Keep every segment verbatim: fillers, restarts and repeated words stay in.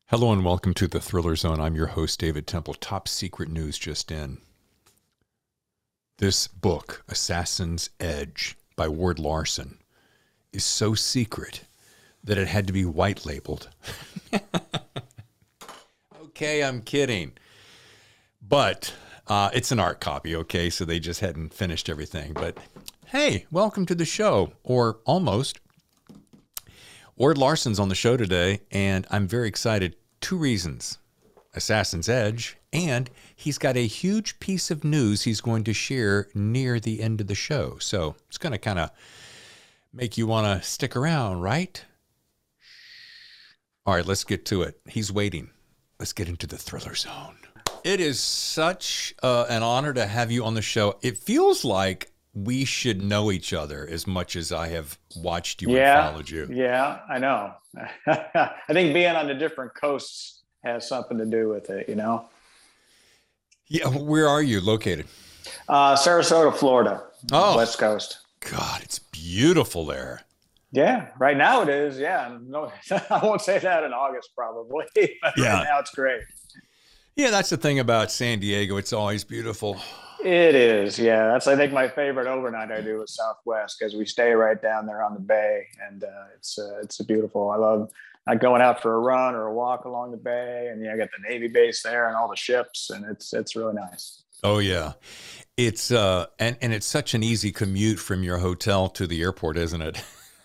Hello and welcome to the Thriller Zone. I'm your host, David Temple. Top secret news just in. This book, Assassin's Edge by Ward Larson, is so secret that it had to be white labeled. Okay, I'm kidding. But uh, it's an art copy, okay? So they just hadn't finished everything. But hey, welcome to the show, or almost. Ward Larson's on the show today, and I'm very excited. Two reasons. Assassin's Edge, and he's got a huge piece of news he's going to share near the end of the show. So it's going to kind of make you want to stick around, right? All right, let's get to it. He's waiting. Let's get into the Thriller Zone. It is such uh, an honor to have you on the show. It feels like we should know each other as much as I have watched you yeah, and followed you. Yeah, I know. I think being on the different coasts has something to do with it, you know? Yeah, where are you located? Uh, Sarasota, Florida, oh, West Coast. God, it's beautiful there. Yeah, right now it is. Yeah, no, I won't say that in August probably, but yeah. Right now it's great. Yeah, that's the thing about San Diego. It's always beautiful. It is, yeah. That's I think my favorite overnight I do is Southwest because we stay right down there on the bay, and uh, it's uh, it's beautiful. I love like going out for a run or a walk along the bay, and yeah, I got the Navy base there and all the ships, and it's it's really nice. Oh yeah, it's uh and and it's such an easy commute from your hotel to the airport, isn't it?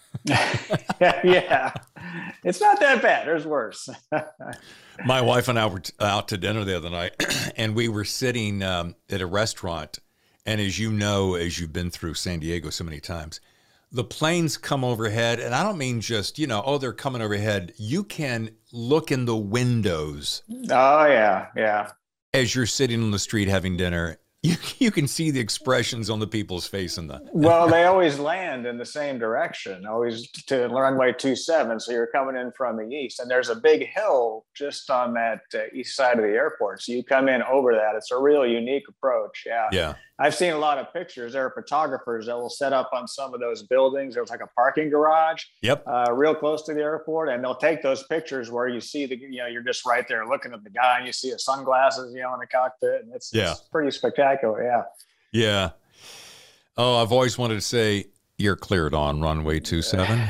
Yeah, it's not that bad. There's worse. My wife and I were out to dinner the other night, and we were sitting um, at a restaurant. And as you know, as you've been through San Diego so many times, the planes come overhead. And I don't mean just, you know, oh, they're coming overhead. You can look in the windows. Oh, yeah, yeah. As you're sitting on the street having dinner. You, you can see the expressions on the people's face in the. Well, they always land in the same direction, always to runway two seven. So you're coming in from the east, and there's a big hill just on that uh, east side of the airport. So you come in over that. It's a real unique approach. Yeah. Yeah. I've seen a lot of pictures. There are photographers that will set up on some of those buildings. There's like a parking garage. Yep. Uh, real close to the airport, and they'll take those pictures where you see the, you know, you're just right there looking at the guy, and you see his sunglasses, you know, in the cockpit, and it's, yeah. it's pretty spectacular. Yeah. Yeah. Oh, I've always wanted to say you're cleared on runway two seven.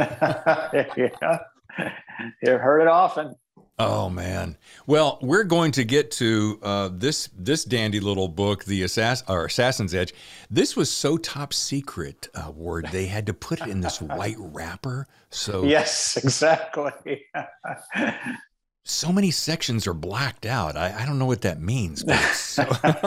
Yeah. You've heard it often. Oh man. Well, we're going to get to uh, this this dandy little book, the Assass- or Assassin's Edge. This was so top secret, uh, Ward. They had to put it in this white wrapper. So yes, exactly. So many sections are blacked out. I, I don't know what that means. But it's so...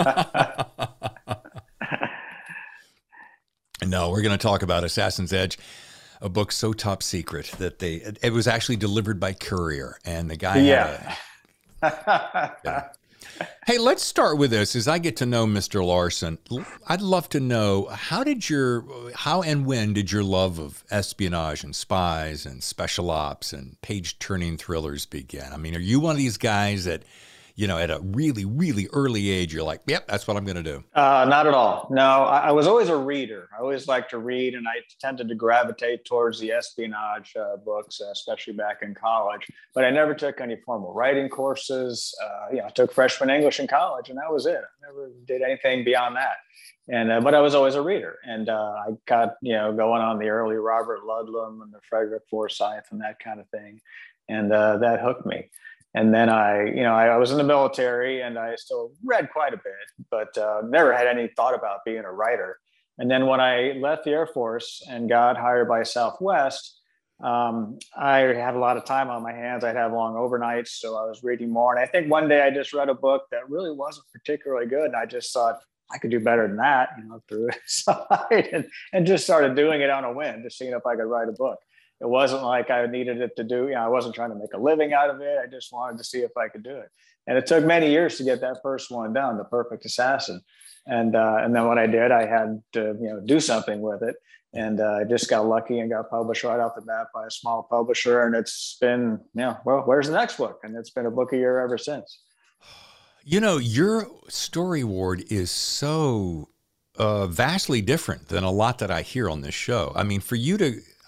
No, we're going to talk about Assassin's Edge, a book so top secret that they it, it was actually delivered by courier, and the guy yeah. had a, yeah. Hey, let's start with this. As I get to know Mister Larson, I'd love to know how did your how and when did your love of espionage and spies and special ops and page-turning thrillers begin? I mean, are you one of these guys that, you know, at a really, really early age, you're like, yep, that's what I'm going to do? Uh, not at all. No, I, I was always a reader. I always liked to read, and I tended to gravitate towards the espionage uh, books, uh, especially back in college. But I never took any formal writing courses. Uh, you know, I took freshman English in college, and that was it. I never did anything beyond that. And uh, but I was always a reader, and uh, I got you know going on the early Robert Ludlum and the Frederick Forsyth and that kind of thing, and uh, that hooked me. And then I, you know, I, I was in the military, and I still read quite a bit, but uh, never had any thought about being a writer. And then when I left the Air Force and got hired by Southwest, um, I had a lot of time on my hands. I'd have long overnights, so I was reading more. And I think one day I just read a book that really wasn't particularly good, and I just thought I could do better than that, you know, through it aside, and, and just started doing it on a whim, just seeing if I could write a book. It wasn't like I needed it to do, you know, I wasn't trying to make a living out of it. I just wanted to see if I could do it. And it took many years to get that first one done, The Perfect Assassin. And uh, and then when I did, I had to, you know, do something with it. And uh, I just got lucky and got published right off the bat by a small publisher. And it's been, you know, well, where's the next book? And it's been a book a year ever since. You know, your story, Ward, is so uh, vastly different than a lot that I hear on this show. I mean, for you to,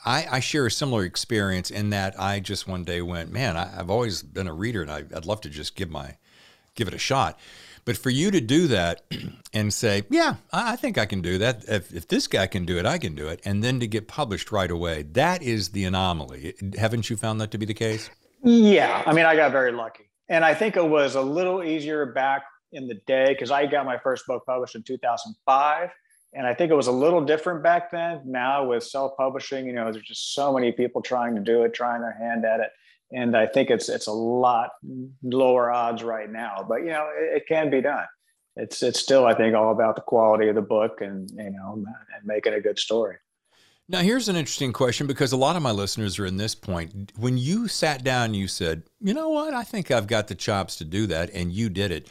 I, I share a similar experience in that I just one day went, man, I, I've always been a reader, and I, I'd love to just give my give it a shot. But for you to do that and say, yeah, I I think I can do that. If, if this guy can do it, I can do it. And then to get published right away, that is the anomaly. Haven't you found that to be the case? Yeah. I mean, I got very lucky. And I think it was a little easier back in the day because I got my first book published in two thousand five. And I think it was a little different back then. Now with self-publishing, you know, there's just so many people trying to do it, trying their hand at it. And I think it's it's a lot lower odds right now, but you know it, it can be done. It's it's still, I think, all about the quality of the book and you know and making a good story. Now here's an interesting question because a lot of my listeners are in this point. When you sat down, you said, "You know what? I think I've got the chops to do that," and you did it.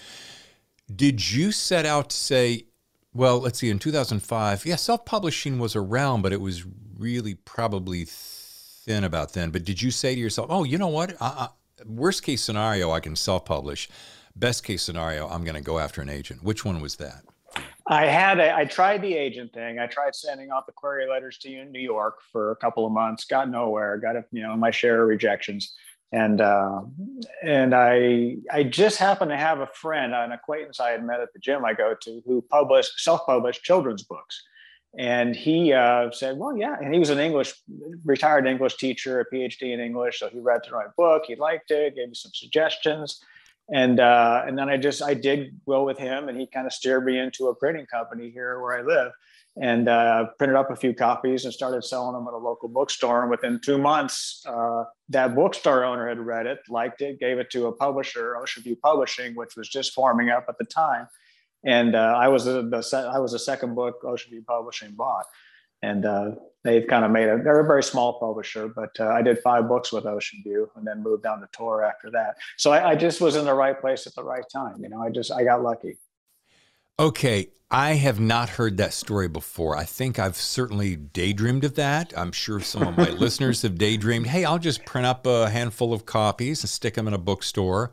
Did you set out to say, well, let's see, in two thousand five, yeah, self-publishing was around, but it was really probably thin about then. But did you say to yourself, oh, you know what? I, I, worst case scenario, I can self-publish. Best case scenario, I'm going to go after an agent. Which one was that? I had a, I tried the agent thing. I tried sending out the query letters to you in New York for a couple of months, got nowhere, got a, you know, my share of rejections. And, uh, and I, I just happened to have a friend, an acquaintance I had met at the gym I go to who published, self-published children's books. And he uh, said, well, yeah. And he was an English, retired English teacher, a PhD in English. So he read the right book. He liked it, gave me some suggestions. And uh, and then I just, I did well with him. And he kind of steered me into a printing company here where I live. And uh, printed up a few copies and started selling them at a local bookstore. And within two months, uh, that bookstore owner had read it, liked it, gave it to a publisher, Ocean View Publishing, which was just forming up at the time. And uh, I was the, the I was the second book Ocean View Publishing bought, and uh, they've kind of made a they're a very small publisher, but uh, I did five books with Ocean View, and then moved down to Tor after that. So I, I just was in the right place at the right time. You know, I just I got lucky. Okay, I have not heard that story before. I think I've certainly daydreamed of that. I'm sure some of my listeners have daydreamed. Hey, I'll just print up a handful of copies and stick them in a bookstore,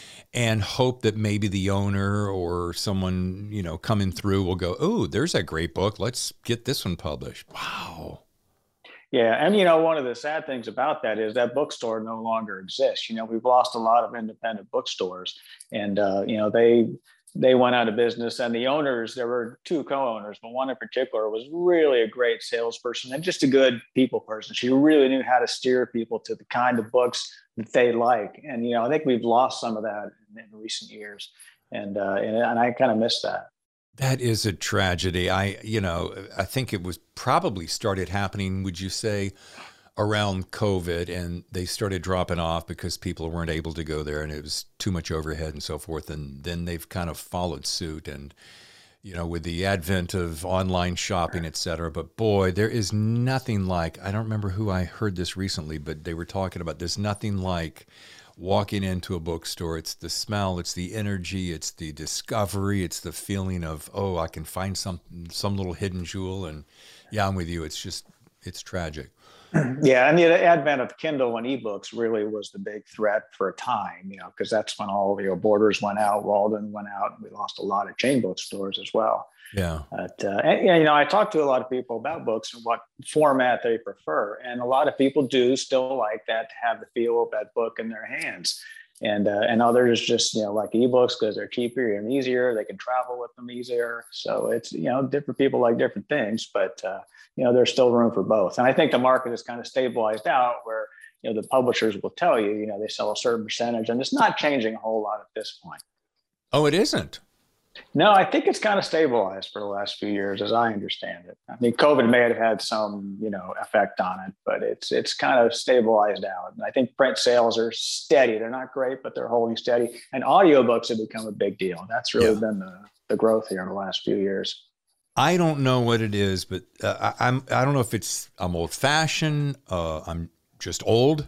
and hope that maybe the owner or someone, you know, coming through will go, oh, there's a great book. Let's get this one published. Wow. Yeah. And, you know, one of the sad things about that is that bookstore no longer exists. You know, we've lost a lot of independent bookstores and, uh, you know, they, they went out of business, and the owners, there were two co-owners, but one in particular was really a great salesperson and just a good people person. She really knew how to steer people to the kind of books that they like. And, you know, I think we've lost some of that in, in recent years. And, uh, and, and I kind of miss that. That is a tragedy. I, you know, I think it was probably started happening, would you say, around COVID, and they started dropping off because people weren't able to go there and it was too much overhead and so forth. And then they've kind of followed suit, and, you know, with the advent of online shopping, et cetera. But boy, there is nothing like, I don't remember who I heard this recently, but they were talking about there's nothing like walking into a bookstore. It's the smell, it's the energy, it's the discovery, it's the feeling of, oh, I can find some, some little hidden jewel. And yeah, I'm with you. It's just, it's tragic. Yeah, and the advent of Kindle and ebooks really was the big threat for a time, you know, because that's when all the you know, Borders went out, Walden went out, and we lost a lot of chain bookstores as well. Yeah. But, uh, and, you know, I talked to a lot of people about books and what format they prefer. And a lot of people do still like that, to have the feel of that book in their hands. And uh, and others just, you know, like ebooks because they're cheaper and easier. They can travel with them easier. So it's, you know, different people like different things, but, uh, you know, there's still room for both. And I think the market is kind of stabilized out where, you know, the publishers will tell you, you know, they sell a certain percentage, and it's not changing a whole lot at this point. Oh, it isn't? No, I think it's kind of stabilized for the last few years, as I understand it. I mean, COVID may have had some, you know, effect on it, but it's it's kind of stabilized out. And I think print sales are steady. They're not great, but they're holding steady. And audiobooks have become a big deal. That's really yeah. been the, the growth here in the last few years. I don't know what it is, but uh, I, I'm I don't know if it's I'm old fashioned. Uh, I'm just old,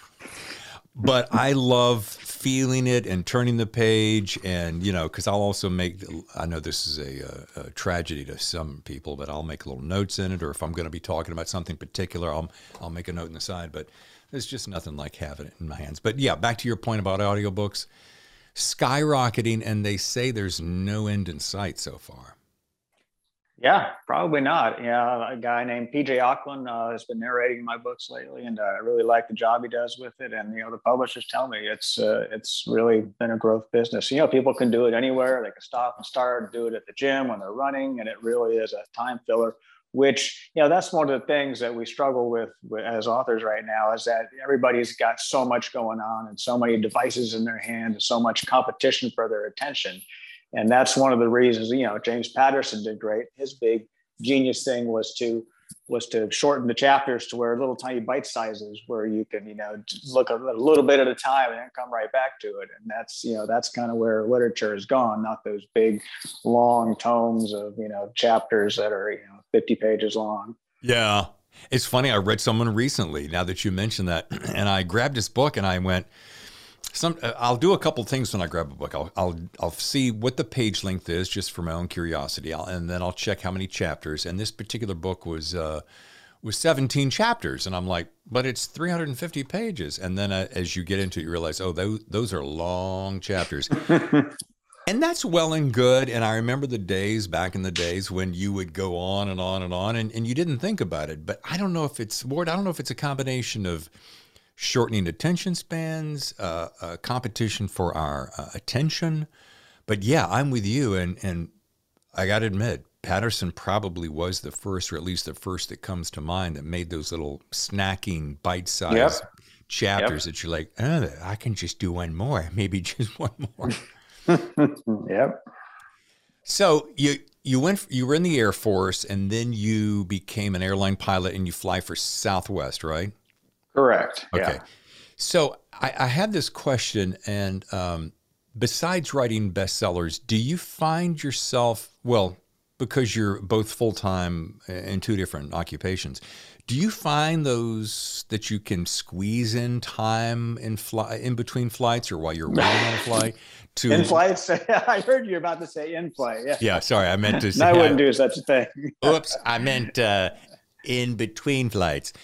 but I love feeling it and turning the page, and you know, because I'll also make. I know this is a, a, a tragedy to some people, but I'll make little notes in it, or if I'm going to be talking about something particular, I'll I'll make a note in the side. But there's just nothing like having it in my hands. But yeah, back to your point about audiobooks, skyrocketing, and they say there's no end in sight so far. Yeah, probably not. Yeah, a guy named P J Auckland uh, has been narrating my books lately, and uh, I really like the job he does with it. And you know, the publishers tell me it's uh, it's really been a growth business. You know, people can do it anywhere. They can stop and start, do it at the gym when they're running, and it really is a time filler. Which you know, that's one of the things that we struggle with, with as authors right now is that everybody's got so much going on and so many devices in their hand and so much competition for their attention. And that's one of the reasons, you know, James Patterson did great. His big genius thing was to was to shorten the chapters to where little tiny bite sizes where you can, you know, look a little bit at a time and then come right back to it. And that's, you know, that's kind of where literature has gone, not those big, long tomes of, you know, chapters that are, you know, fifty pages long. Yeah. It's funny. I read someone recently, now that you mentioned that, and I grabbed this book and I went, Some, I'll do a couple things when I grab a book. I'll, I'll, I'll see what the page length is just for my own curiosity. I'll, and then I'll check how many chapters. And this particular book was, uh, was seventeen chapters. And I'm like, but it's three hundred fifty pages. And then uh, as you get into it, you realize, oh, those, those are long chapters. And that's well and good. And I remember the days back in the days when you would go on and on and on and, and you didn't think about it. But I don't know if it's, Ward, I don't know if it's a combination of shortening attention spans, uh, uh, competition for our uh, attention. But yeah, I'm with you. And, and I got to admit, Patterson probably was the first, or at least the first that comes to mind, that made those little snacking bite-sized yep. chapters yep. that you're like, oh, I can just do one more, maybe just one more. Yep. So you you went you were in the Air Force, and then you became an airline pilot, and you fly for Southwest, right? Correct. Okay. Yeah. So I, I had this question, and um, besides writing bestsellers, do you find yourself, well, because you're both full-time in two different occupations, do you find those that you can squeeze in time in fly in between flights or while you're waiting on a flight? To in flights? I heard you about to say in flight. Yeah. Yeah. Sorry, I meant to say. I wouldn't do such a thing. Oops, I meant uh, in between flights.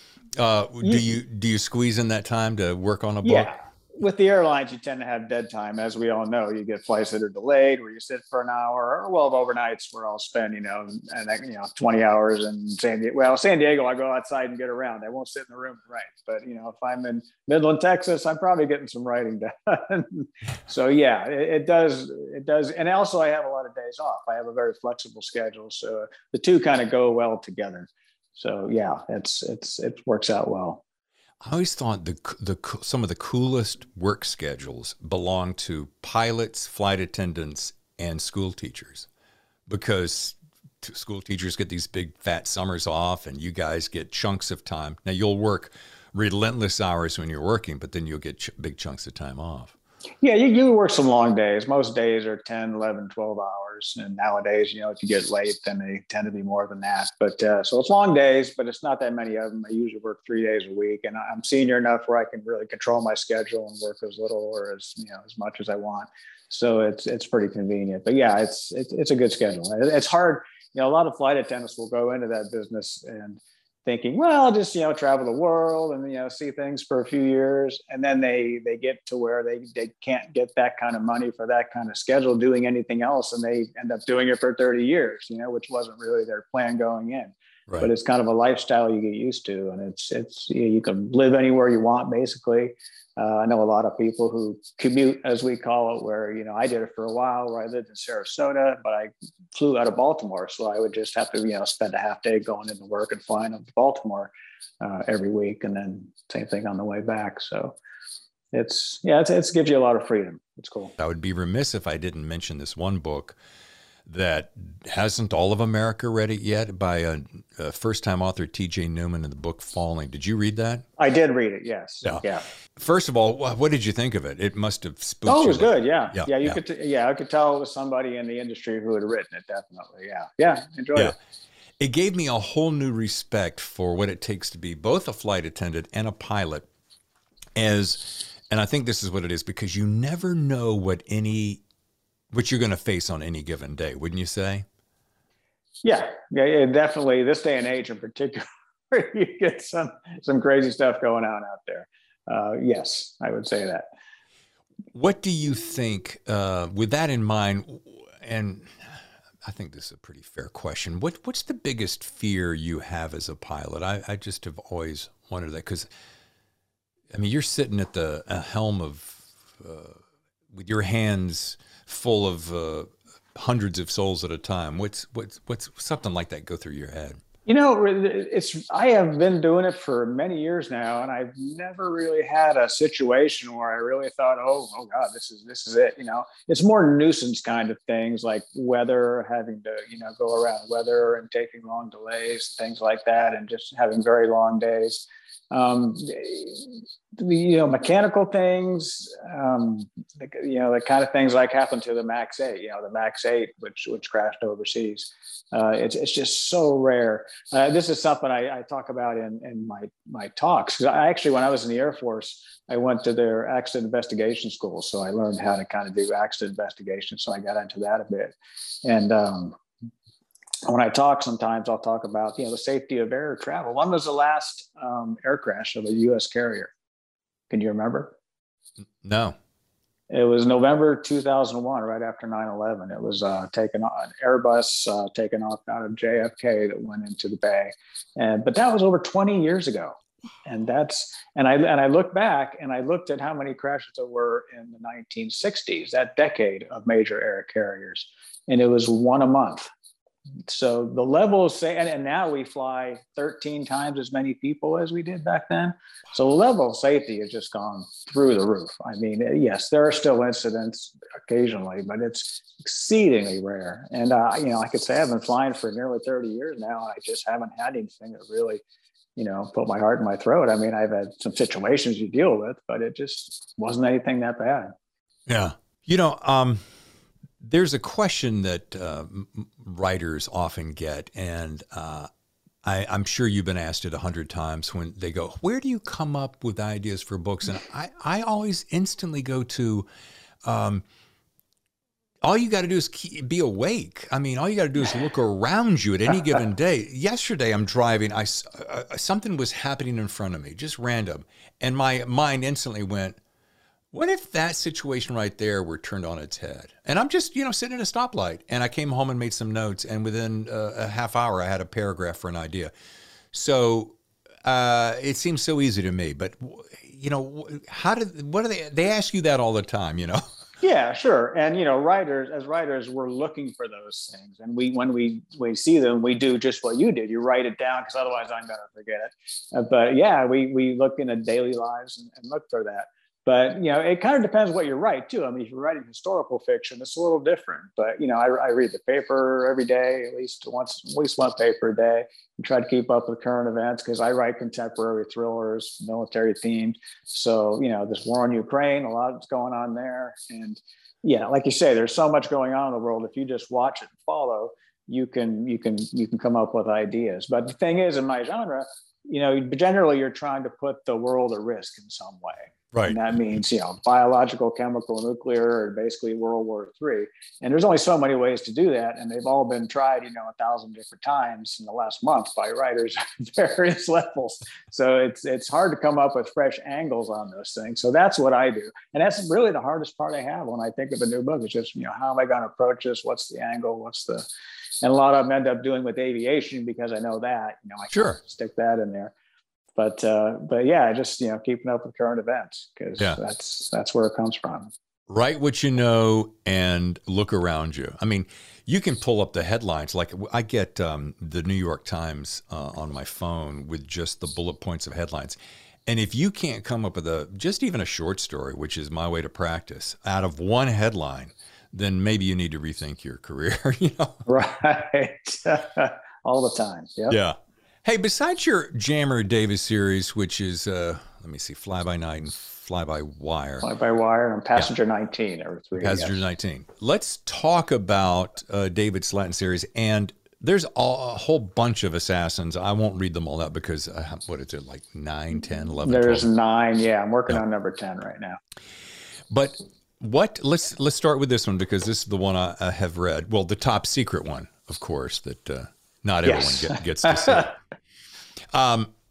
Uh, do you do you squeeze in that time to work on a book? Yeah. With the airlines, you tend to have dead time. As we all know, you get flights that are delayed where you sit for an hour, or well, overnights where I'll spend, you know, and you know, twenty hours in San Diego. Well, San Diego, I go outside and get around. I won't sit in the room and write. But, you know, if I'm in Midland, Texas, I'm probably getting some writing done. So, yeah, it, it does. It does. And also I have a lot of days off. I have a very flexible schedule. So the two kind of go well together. So, yeah, it's it's it works out well. I always thought the the some of the coolest work schedules belong to pilots, flight attendants, and school teachers, because school teachers get these big fat summers off, and you guys get chunks of time. Now you'll work relentless hours when you're working, but then you'll get ch- big chunks of time off. Yeah, you, you work some long days. Most days are ten, eleven, twelve hours. And nowadays, you know, if you get late, then they tend to be more than that. But uh, so it's long days, but it's not that many of them. I usually work three days a week, and I'm senior enough where I can really control my schedule and work as little or as, you know, as much as I want. So it's it's pretty convenient. But yeah, it's it's, it's a good schedule. It's hard. You know, a lot of flight attendants will go into that business and thinking, well, I'll just, you know, travel the world and, you know, see things for a few years. And then they they get to where they, they can't get that kind of money for that kind of schedule doing anything else. And they end up doing it for thirty years, you know, which wasn't really their plan going in. Right. But it's kind of a lifestyle you get used to. And it's, it's you know, you can live anywhere you want, basically. Uh, I know a lot of people who commute, as we call it, where, you know, I did it for a while where I lived in Sarasota, but I flew out of Baltimore. So I would just have to, you know, spend a half day going into work and flying up to Baltimore uh, every week. And then same thing on the way back. So it's, yeah, it's, it's gives you a lot of freedom. It's cool. I would be remiss if I didn't mention this one book that hasn't all of America read it yet, by a, a first-time author, T J Newman, in the book Falling. Did you read that? I did read it, yes. Yeah. yeah. First of all, what did you think of it? It must have spooked you. Oh, it was like, good, yeah. Yeah, yeah you yeah. could. T- yeah, I could tell it was somebody in the industry who had written it, definitely. Yeah, yeah, enjoyed yeah. it. It gave me a whole new respect for what it takes to be both a flight attendant and a pilot. As, and I think this is what it is, because you never know what any, what you're going to face on any given day, wouldn't you say? Yeah, yeah, yeah, definitely. This day and age, in particular, you get some some crazy stuff going on out there. Uh, yes, I would say that. What do you think, uh, with that in mind, and I think this is a pretty fair question. What What's the biggest fear you have as a pilot? I, I just have always wondered that because, I mean, you're sitting at the uh, helm of, uh, with your hands full of uh, hundreds of souls at a time. What's what's what's something like that go through your head? You know, it's I have been doing it for many years now, and I've never really had a situation where I really thought, oh, oh God, this is this is it. You know, it's more nuisance kind of things like weather, having to, you know, go around weather and taking long delays, things like that, and just having very long days. Um, the, you know, mechanical things, um, the, you know, the kind of things like happened to the Max eight, you know, the Max eight, which, which crashed overseas. Uh, it's, it's just so rare. Uh, this is something I, I talk about in, in my, my talks. Cause I actually, when I was in the Air Force, I went to their accident investigation school. So I learned how to kind of do accident investigation. So I got into that a bit. And, um, when I talk, sometimes I'll talk about, you know, the safety of air travel. When was the last um, air crash of a U S carrier? Can you remember? No. It was November two thousand one, right after nine eleven. It was uh, taken on an Airbus uh, taken off out of J F K that went into the Bay. And, but that was over twenty years ago. And that's, and I, and I look back and I looked at how many crashes there were in the nineteen sixties, that decade of major air carriers. And it was one a month. So the level of say, and, and now we fly thirteen times as many people as we did back then. So the level of safety has just gone through the roof. I mean, yes, there are still incidents occasionally, but it's exceedingly rare. And, uh, you know, I could say I've been flying for nearly thirty years now. And I just haven't had anything that really, you know, put my heart in my throat. I mean, I've had some situations you deal with, but it just wasn't anything that bad. Yeah. You know, um, there's a question that uh, writers often get, and uh, I, I'm sure you've been asked it a hundred times when they go, where do you come up with ideas for books? And I, I always instantly go to, um, all you got to do is keep, be awake. I mean, all you got to do is look around you at any given day. Yesterday, I'm driving. I, uh, something was happening in front of me, just random. And my mind instantly went, what if that situation right there were turned on its head? And I'm just, you know, sitting at a stoplight, and I came home and made some notes, and within uh, a half hour, I had a paragraph for an idea. So uh, it seems so easy to me, but you know, how did, what do they, they ask you that all the time, you know? Yeah, sure. And, you know, writers, as writers, we're looking for those things. And we, when we, we see them, we do just what you did. You write it down, because otherwise I'm going to forget it. Uh, but yeah, we, we look in the daily lives and, and look for that. But, you know, it kind of depends what you write, too. I mean, if you're writing historical fiction, it's a little different. But, you know, I, I read the paper every day, at least once, at least one paper a day, and try to keep up with current events, because I write contemporary thrillers, military themed. So, you know, this war in Ukraine, a lot is going on there. And, yeah, like you say, there's so much going on in the world. If you just watch it and follow, you can, you can, you can come up with ideas. But the thing is, in my genre, you know, generally you're trying to put the world at risk in some way. Right. And that means, you know, biological, chemical, nuclear, or basically World War Three. And there's only so many ways to do that. And they've all been tried, you know, a thousand different times in the last month by writers at various levels. So it's it's hard to come up with fresh angles on those things. So that's what I do. And that's really the hardest part I have when I think of a new book. It's just, you know, how am I going to approach this? What's the angle? What's the, and a lot of them end up doing with aviation, because I know that, you know, I sure. can stick that in there. But uh, but yeah, just, you know, keeping up with current events, because yeah. that's that's where it comes from. Write what you know and look around you. I mean, you can pull up the headlines. Like I get um, the New York Times uh, on my phone with just the bullet points of headlines. And if you can't come up with a just even a short story, which is my way to practice, out of one headline, then maybe you need to rethink your career. You know, right? All the time. Yep. Yeah. Hey, besides your Jammer Davis series, which is, uh, let me see, Fly By Night and Fly By Wire. Fly By Wire and Passenger yeah. nineteen every three. Passenger nineteen. Let's talk about uh, David Slatton series. And there's a, a whole bunch of assassins. I won't read them all out because, uh, what is it, like nine, ten, eleven, There's twelve? nine. Yeah, I'm working yeah. on number ten right now. But what, let's let's start with this one, because this is the one I, I have read. Well, the top secret one, of course, that uh, not everyone yes. get, gets to see. Um,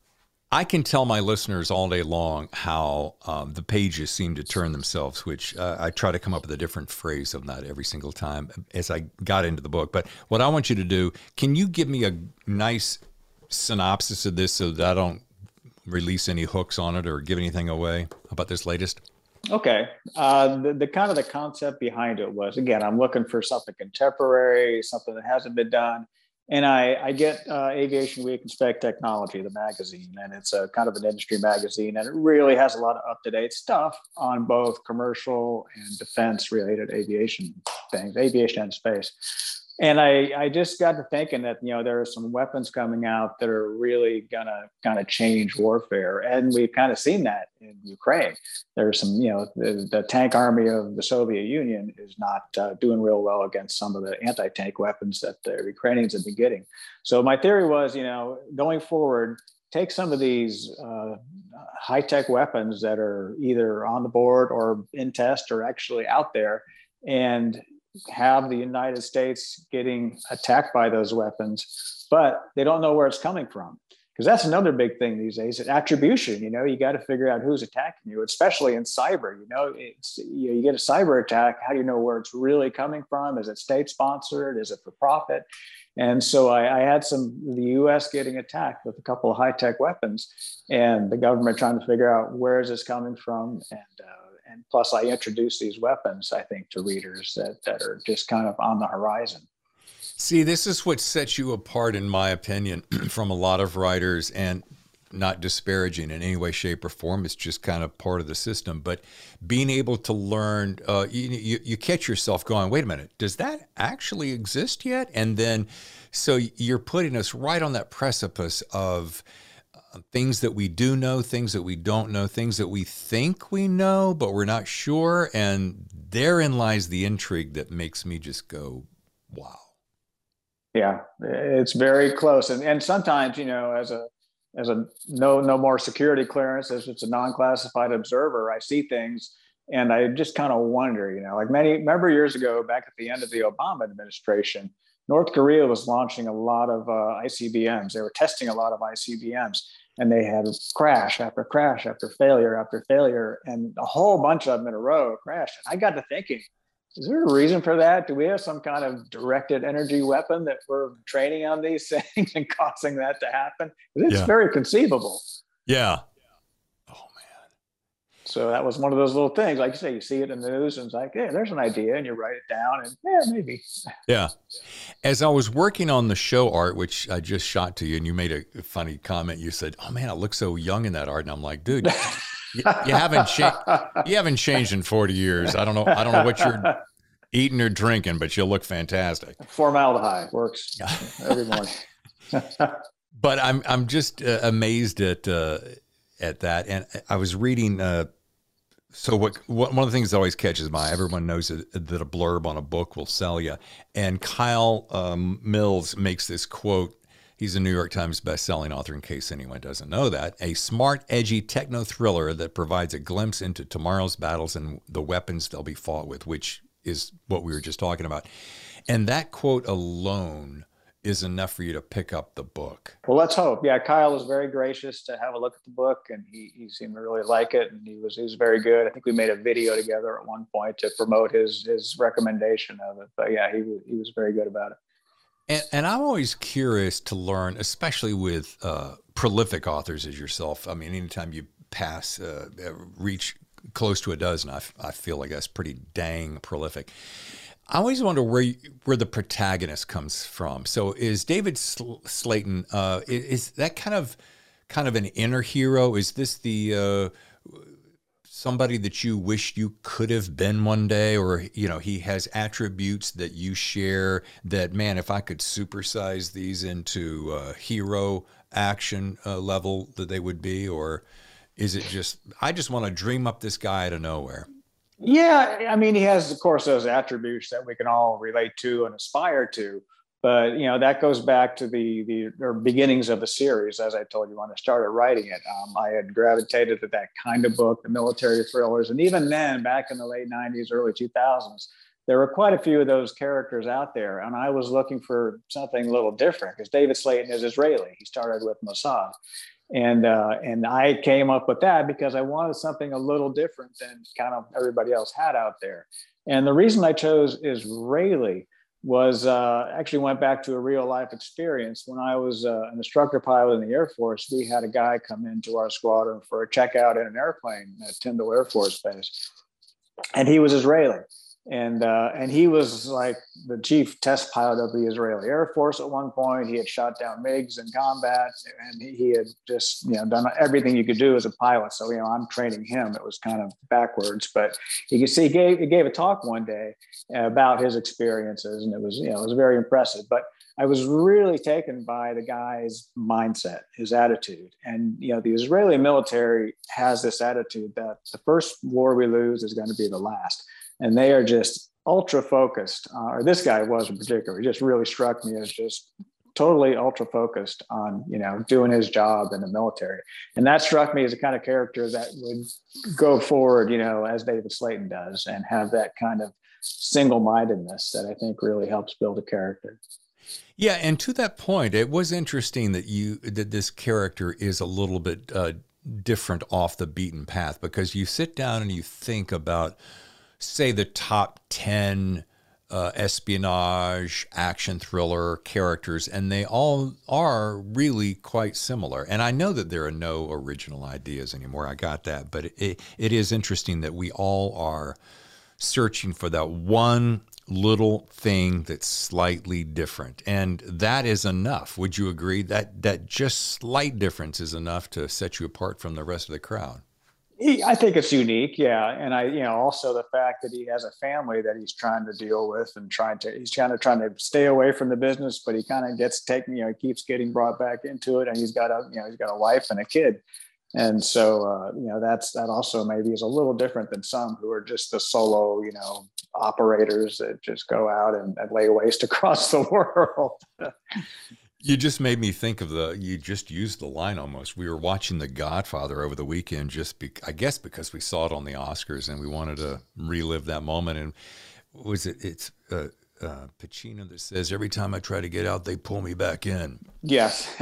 I can tell my listeners all day long how um, the pages seem to turn themselves, which uh, I try to come up with a different phrase of that every single time as I got into the book. But what I want you to do, can you give me a nice synopsis of this so that I don't release any hooks on it or give anything away about this latest? Okay. Uh, the, the kind of the concept behind it was, again, I'm looking for something contemporary, something that hasn't been done. And I, I get uh, Aviation Week and Spec Technology, the magazine, and it's a kind of an industry magazine, and it really has a lot of up-to-date stuff on both commercial and defense-related aviation things, aviation and space. And I, I just got to thinking that, you know, there are some weapons coming out that are really gonna kind of change warfare. And we've kind of seen that in Ukraine. There's some, you know, the, the tank army of the Soviet Union is not uh, doing real well against some of the anti-tank weapons that the Ukrainians have been getting. So my theory was, you know, going forward, take some of these uh, high-tech weapons that are either on the board or in test or actually out there, and have the United States getting attacked by those weapons, but they don't know where it's coming from. Because that's another big thing these days, attribution. You know, you got to figure out who's attacking you, especially in cyber. You know, it's, you know, you get a cyber attack, how do you know where it's really coming from? Is it state sponsored? Is it for profit? And so I, I had some, the U S getting attacked with a couple of high-tech weapons, and the government trying to figure out where is this coming from. And, uh, And plus, I introduce these weapons, I think, to readers that, that are just kind of on the horizon. See, this is what sets you apart, in my opinion, from a lot of writers, and not disparaging in any way, shape, or form. It's just kind of part of the system. But being able to learn, uh, you, you, you catch yourself going, wait a minute, does that actually exist yet? And then, so you're putting us right on that precipice of things that we do know, things that we don't know, things that we think we know, but we're not sure. And therein lies the intrigue that makes me just go, wow. Yeah, it's very close. And and sometimes, you know, as a as a no no more security clearance, as it's a non-classified observer, I see things and I just kind of wonder, you know, like many, remember years ago, back at the end of the Obama administration, North Korea was launching a lot of uh, I C B Ms. They were testing a lot of I C B Ms. And they had crash after crash after failure after failure, and a whole bunch of them in a row crashed. And I got to thinking, is there a reason for that? Do we have some kind of directed energy weapon that we're training on these things and causing that to happen? It's Yeah. very conceivable. Yeah. Oh, man. So that was one of those little things. Like you say, you see it in the news and it's like, yeah, there's an idea, and you write it down and yeah, maybe. Yeah. As I was working on the show art, which I just shot to you, and you made a funny comment. You said, "Oh man, I look so young in that art," and I'm like, "Dude, you, you haven't changed. You haven't changed in forty years. I don't know. I don't know what you're eating or drinking, but you look fantastic." Formaldehyde works every morning. But I'm I'm just uh, amazed at uh, at that, and I was reading. Uh, So what, what? One of the things that always catches my eye, everyone knows that, that a blurb on a book will sell you. And Kyle um, Mills makes this quote. He's a New York Times bestselling author, in case anyone doesn't know that. A smart, edgy techno thriller that provides a glimpse into tomorrow's battles and the weapons they'll be fought with, which is what we were just talking about. And that quote alone is enough for you to pick up the book. Well, let's hope. Yeah, Kyle was very gracious to have a look at the book, and he, he seemed to really like it, and he was he was very good. I think we made a video together at one point to promote his his recommendation of it. But yeah, he he was very good about it. And, and I'm always curious to learn, especially with uh, prolific authors as yourself. I mean, anytime you pass, uh, reach close to a dozen, I, I feel like that's pretty dang prolific. I always wonder where you, where the protagonist comes from. So is David Sl- Slayton, uh, is, is that kind of kind of an inner hero? Is this the uh, somebody that you wish you could have been one day? Or, you know, he has attributes that you share that, man, if I could supersize these into uh, hero action uh, level that they would be? Or is it just, I just want to dream up this guy out of nowhere? Yeah, I mean, he has, of course, those attributes that we can all relate to and aspire to. But, you know, that goes back to the the or beginnings of the series, as I told you when I started writing it. Um, I had gravitated to that kind of book, the military thrillers. And even then, back in the late nineties, early two thousands, there were quite a few of those characters out there. And I was looking for something a little different because David Slayton is Israeli. He started with Mossad. And uh, and I came up with that because I wanted something a little different than kind of everybody else had out there. And the reason I chose Israeli was uh, actually went back to a real life experience. When I was uh, an instructor pilot in the Air Force, we had a guy come into our squadron for a checkout in an airplane at Tyndall Air Force Base, and he was Israeli. And uh, and he was like the chief test pilot of the Israeli Air Force at one point. He had shot down MiGs in combat, and he, he had just you know done everything you could do as a pilot. So you know I'm training him. It was kind of backwards, but you can see he gave he gave a talk one day about his experiences, and it was you know it was very impressive. But I was really taken by the guy's mindset, his attitude, and you know the Israeli military has this attitude that the first war we lose is going to be the last. And they are just ultra focused, uh, or this guy was in particular. He just really struck me as just totally ultra focused on, you know, doing his job in the military. And that struck me as a kind of character that would go forward, you know, as David Slayton does, and have that kind of single-mindedness that I think really helps build a character. Yeah, and to that point, it was interesting that you that this character is a little bit uh, different off the beaten path, because you sit down and you think about, say, the top ten uh, espionage, action thriller characters, and they all are really quite similar. And I know that there are no original ideas anymore. I got that. But it, it is interesting that we all are searching for that one little thing that's slightly different. And that is enough. Would you agree that that just slight difference is enough to set you apart from the rest of the crowd? He, I think it's unique, yeah, and I, you know, also the fact that he has a family that he's trying to deal with, and trying to, he's kind of trying to stay away from the business, but he kind of gets taken, you know, he keeps getting brought back into it, and he's got a, you know, he's got a wife and a kid, and so, uh, you know, that's that also maybe is a little different than some who are just the solo, you know, operators that just go out and, and lay waste across the world. You just made me think of the, you just used the line almost. We were watching The Godfather over the weekend, just be, I guess because we saw it on the Oscars and we wanted to relive that moment. And was it, it's uh, uh, Pacino that says, every time I try to get out, they pull me back in. Yes.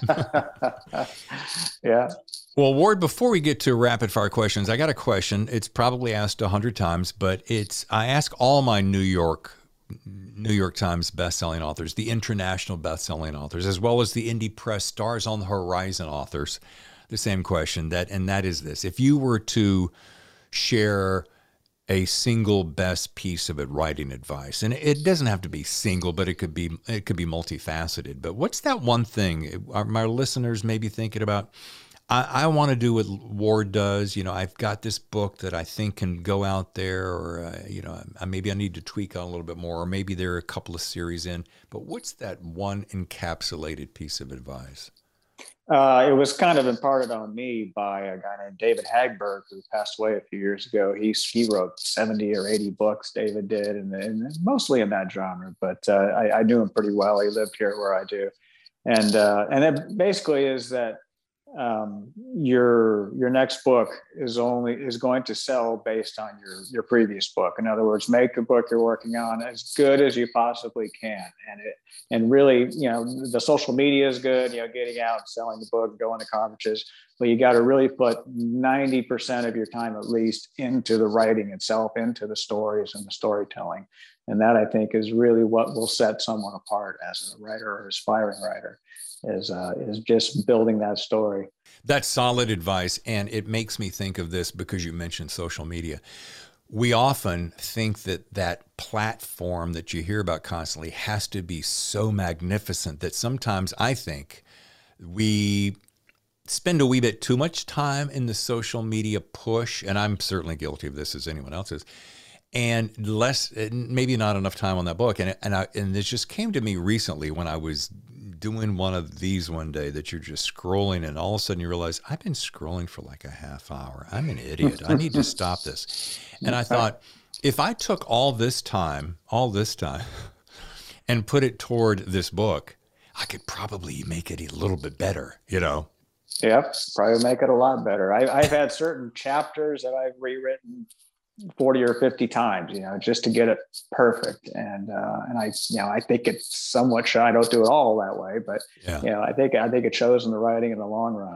Yeah. Well, Ward, before we get to rapid fire questions, I got a question. It's probably asked a hundred times, but it's, I ask all my New York New York Times bestselling authors, the international bestselling authors, as well as the indie press stars on the horizon authors, the same question, that, and that is this: if you were to share a single best piece of it, writing advice, and it doesn't have to be single, but it could be, it could be multifaceted, but what's that one thing are my listeners may be thinking about? I, I want to do what Ward does. You know, I've got this book that I think can go out there, or, uh, you know, I, maybe I need to tweak on a little bit more, or maybe there are a couple of series in. But what's that one encapsulated piece of advice? Uh, it was kind of imparted on me by a guy named David Hagberg, who passed away a few years ago. He, he wrote seventy or eighty books, David did, and, and mostly in that genre. But uh, I, I knew him pretty well. He lived here where I do. And, uh, and it basically is that um, your your next book is only is going to sell based on your your previous book. In other words, make the book you're working on as good as you possibly can, and it and really, you know, the social media is good, you know, getting out, selling the book, going to conferences, but you got to really put ninety percent of your time at least into the writing itself, into the stories and the storytelling, and that I think is really what will set someone apart as a writer or aspiring writer. Is uh, is just building that story. That's solid advice, and it makes me think of this because you mentioned social media. We often think that that platform that you hear about constantly has to be so magnificent that sometimes I think we spend a wee bit too much time in the social media push, and I'm certainly guilty of this as anyone else is, and less, maybe not enough time on that book. And and I, and this just came to me recently when I was doing one of these one day, that you're just scrolling and all of a sudden you realize, I've been scrolling for like a half hour. I'm an idiot. I need to stop this. And I thought, if I took all this time, all this time and put it toward this book, I could probably make it a little bit better, you know? Yep, probably make it a lot better. I, I've had certain chapters that I've rewritten forty or fifty times, you know, just to get it perfect. And, uh, and I, you know, I think it's somewhat shy. I don't do it all that way, but, yeah. you know, I think, I think it shows in the writing in the long run.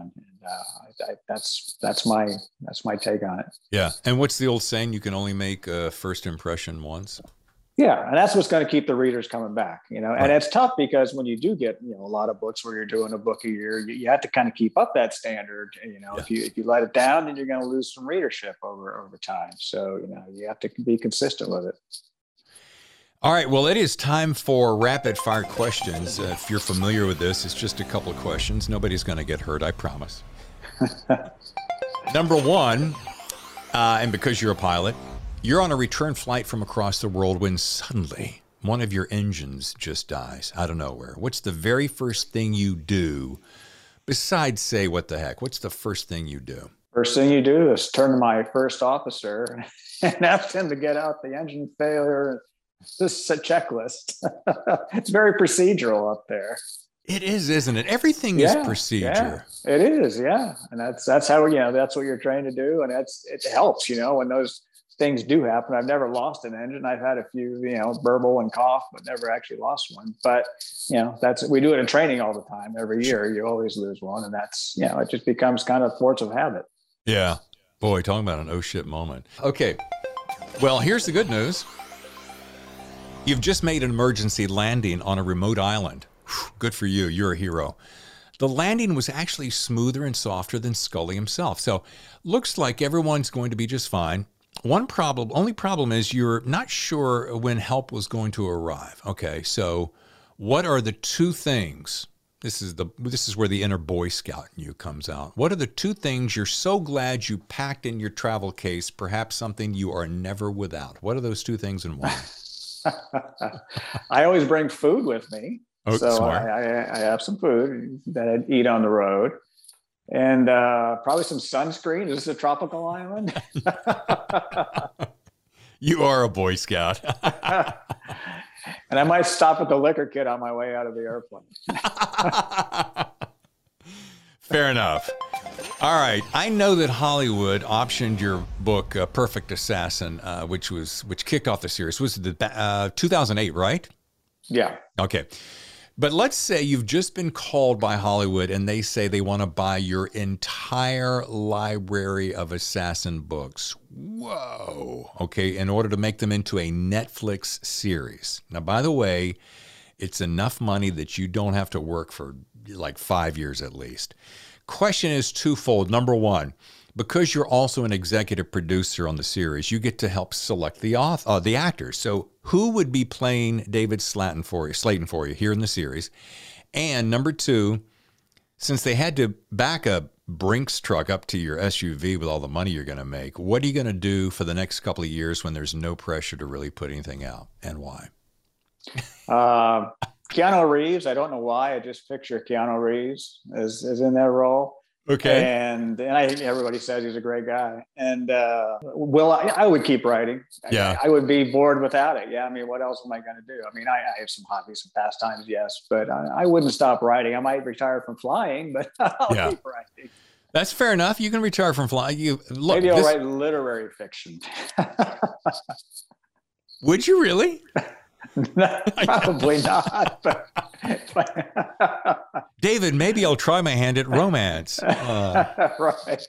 uh, I, I, that's that's my that's my take on it. Yeah. And what's the old saying? You can only make a first impression once. Yeah, and that's what's going to keep the readers coming back, you know. And Right. it's tough because when you do get, you know, a lot of books where you're doing a book a year, you, you have to kind of keep up that standard. You know, Yeah. if you if you let it down, then you're going to lose some readership over over time. So, you know, you have to be consistent with it. All right. Well, it is time for rapid fire questions. Uh, if you're familiar with this, it's just a couple of questions. Nobody's going to get hurt, I promise. Number one, uh, and because you're a pilot, you're on a return flight from across the world when suddenly one of your engines just dies out of nowhere. What's the very first thing you do besides say, what the heck? What's the first thing you do? First thing you do is turn to my first officer and ask him to get out the engine failure. This is a checklist. It's very procedural up there. It is, isn't it? Everything Yeah, is procedure. Yeah, it is, yeah. And that's that's how, you know, that's what you're trained to do. And that's it helps, you know, when those things do happen. I've never lost an engine. I've had a few, you know, burble and cough, but never actually lost one. But, you know, that's, we do it in training all the time. Every year, you always lose one. And that's, you know, it just becomes kind of force of habit. Yeah. Boy, talking about an oh shit moment. Okay. Well, here's the good news. You've just made an emergency landing on a remote island. Whew, good for you. You're a hero. The landing was actually smoother and softer than Scully himself. So looks like everyone's going to be just fine. One problem, only problem is you're not sure when help was going to arrive. Okay, so what are the two things? This is the this is where the inner Boy Scout in you comes out. What are the two things you're so glad you packed in your travel case? Perhaps something you are never without. What are those two things and why? I always bring food with me. Oh, so smart. I, I, I have some food that I'd eat on the road. And uh, probably some sunscreen. Is this a tropical island? You are a Boy Scout. And I might stop at the liquor kit on my way out of the airplane. Fair enough. All right. I know that Hollywood optioned your book, uh, Perfect Assassin, uh, which was which kicked off the series. Was it the uh, two thousand eight, right? Yeah. Okay. But let's say you've just been called by Hollywood and they say they want to buy your entire library of assassin books. Whoa. Okay. In order to make them into a Netflix series. Now, by the way, it's enough money that you don't have to work for like five years at least. Question is twofold. Number one, because you're also an executive producer on the series, you get to help select the author, uh, the actors. So who would be playing David Slayton for you, Slayton for you here in the series? And number two, since they had to back a Brinks truck up to your S U V with all the money you're going to make, what are you going to do for the next couple of years when there's no pressure to really put anything out, and why? Uh, Keanu Reeves. I don't know why. I just picture Keanu Reeves as, as in that role. Okay. And and I everybody says he's a great guy. And uh, will I, I would keep writing. Yeah. I, I would be bored without it. Yeah. I mean, what else am I going to do? I mean, I, I have some hobbies, some pastimes, yes, but I, I wouldn't stop writing. I might retire from flying, but I'll Yeah. keep writing. That's fair enough. You can retire from flying. You look. Maybe I'll this- write literary fiction. Would you really? Probably not. But, but David, maybe I'll try my hand at romance. Uh, right.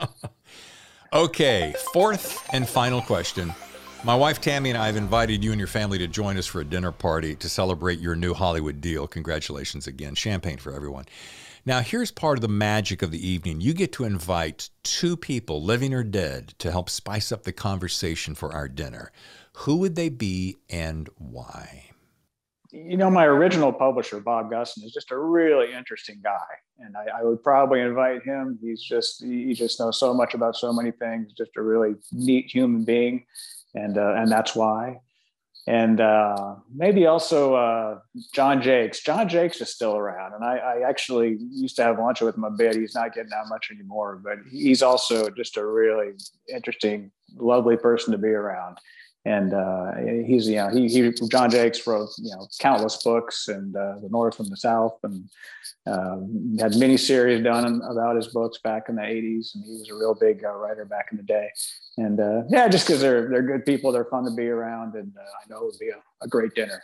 okay, fourth and final question. My wife Tammy and I have invited you and your family to join us for a dinner party to celebrate your new Hollywood deal. Congratulations again. Champagne for everyone. Now, here's part of the magic of the evening. You get to invite two people, living or dead, to help spice up the conversation for our dinner. Who would they be and why? You know, my original publisher, Bob Gusson, is just a really interesting guy. And I, I would probably invite him. He's just, he just knows so much about so many things, just a really neat human being. And, uh, and that's why. And uh, maybe also uh, John Jakes. John Jakes is still around. And I, I actually used to have lunch with him a bit. He's not getting out much anymore, but he's also just a really interesting, lovely person to be around. And uh, he's, you know, he, he, John Jakes wrote, you know, countless books, and uh, the North and the South, and uh, had mini series done about his books back in the eighties. And he was a real big uh, writer back in the day. And uh, yeah, just because they're they're good people, they're fun to be around, and uh, I know it would be a, a great dinner.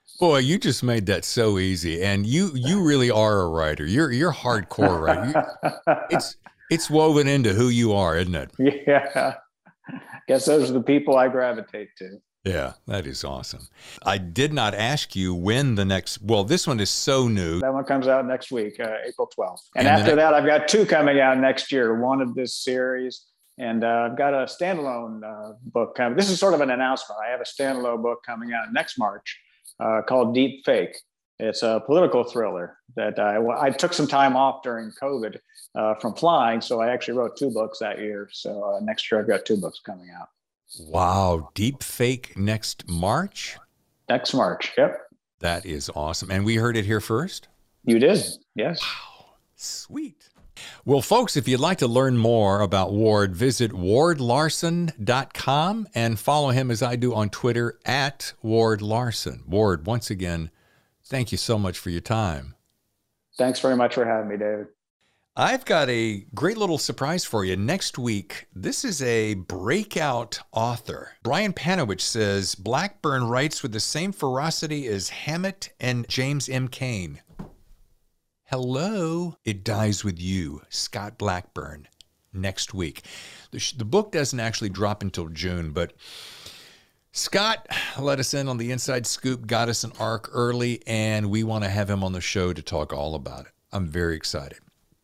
Boy, you just made that so easy. And you you really are a writer. You're you're hardcore, right? You, it's it's woven into who you are, isn't it? Yeah. Guess those are the people I gravitate to. Yeah, that is awesome. I did not ask you when the next, well, this one is so new. That one comes out next week, uh, April twelfth. And, And after then- that, I've got two coming out next year, one of this series. And uh, I've got a standalone uh, book coming. This is sort of an announcement. I have a standalone book coming out next March uh, called Deep Fake. It's a political thriller that I, I took some time off during COVID uh, from flying. So I actually wrote two books that year. So uh, next year, I've got two books coming out. Wow, Deep Fake next March? Next March, yep. That is awesome. And we heard it here first? You did, yes. Sweet. Well, folks, if you'd like to learn more about Ward, visit ward larson dot com and follow him as I do on Twitter at Ward Larson. Ward, once again, thank you so much for your time. Thanks very much for having me, David. I've got a great little surprise for you. Next week, this is a breakout author. Brian Panowich says Blackburn writes with the same ferocity as Hammett and James M. Cain. Hello. It Dies With You, Scott Blackburn, next week. The, sh- the book doesn't actually drop until June, but Scott let us in on the inside scoop, got us an arc early, and we want to have him on the show to talk all about it. I'm very excited.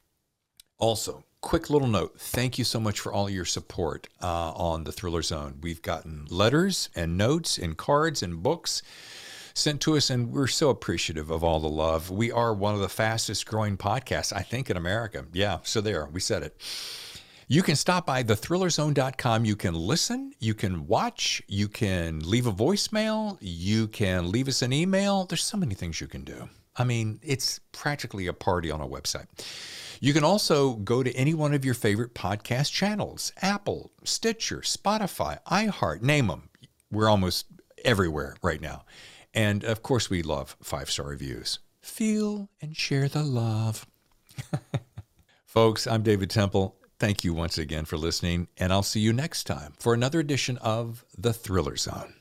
Also, quick little note. Thank you so much for all your support uh, on the Thriller Zone. We've gotten letters and notes and cards and books sent to us, and we're so appreciative of all the love. We are one of the fastest growing podcasts, I think, in America. Yeah, so there, we said it. You can stop by the thriller zone dot com. You can listen, you can watch, you can leave a voicemail, you can leave us an email. There's so many things you can do. I mean, it's practically a party on a website. You can also go to any one of your favorite podcast channels, Apple, Stitcher, Spotify, iHeart, name them. We're almost everywhere right now. And of course, we love five-star reviews. Feel and share the love. Folks, I'm David Temple. Thank you once again for listening, and I'll see you next time for another edition of The Thriller Zone.